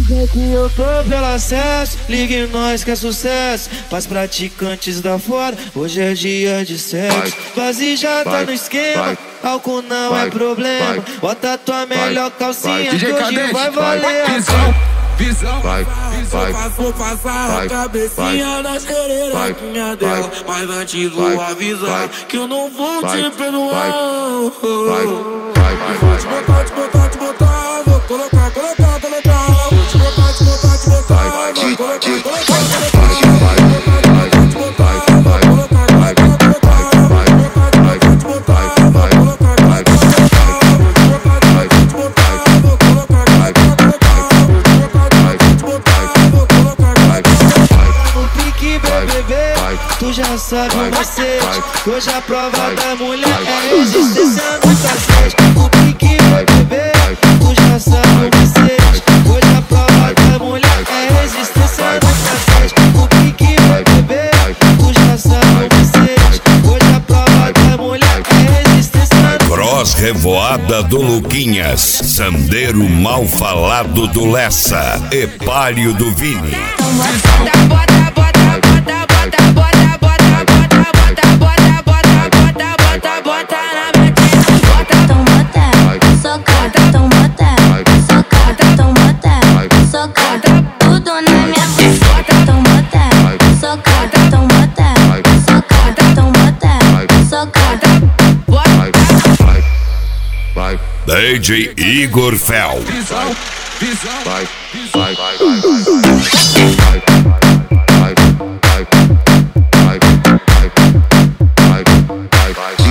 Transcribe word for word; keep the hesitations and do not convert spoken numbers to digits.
Sei que eu tô pelo acesso, ligue nós que é sucesso. Pras praticantes da fora, hoje é dia de sexo. Base já tá no esquema, álcool não é problema. Bota tua melhor calcinha que hoje vai valer a visão, visão, vai, vai, vou passar a cabecinha na xererequinha dela. Mas antes vou avisar que eu não vou te perdoar. Vou te botar, te botar, te botar, vou colocar, colocar, colocar. Vou te botar, te botar, te botar, vou colocar, colocar, tu já sabe o macete, hoje a prova da mulher é resistência no cacete. O pique vai beber, tu já sabe o macete, hoje a prova da mulher é resistência no cacete. O pique vai beber, tu já sabe o macete, hoje a prova da mulher é resistência no cacete. Cross Revoada do Luquinhas, Sandeiro Mal Falado do Lessa, Epário do Vini. D J Igor Fel. Visão, visão, vai, vai, vai, vai, vai, vai, vai, vai, vai, vai, vai, vai, vai, vai.